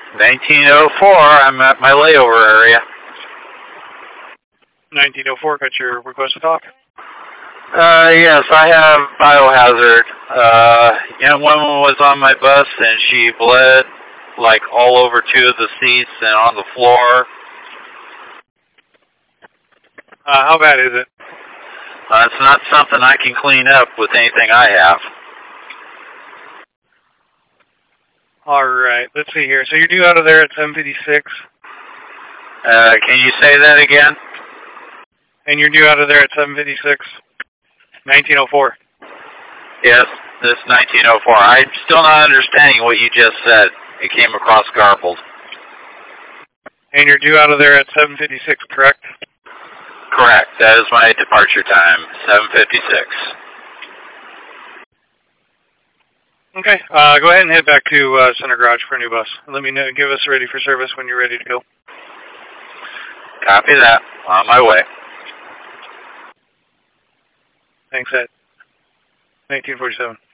1904, I'm at my layover area. 1904, got your request to talk? Yes, I have biohazard. Young woman was on my bus and she bled like all over two of the seats and on the floor. How bad is it? It's not something I can clean up with anything I have. Alright, let's see here. So you're due out of there at 7:56. Can you say that again? And you're due out of there at 7:56. 1904. Yes, this 1904. I'm still not understanding what you just said. It came across garbled. And you're due out of there at 7:56, correct? Correct. That is my departure time, 7:56. Okay. Go ahead and head back to Center Garage for a new bus. Let me know. Give us ready for service when you're ready to go. Copy that. On my way. Thanks, Ed. 1947.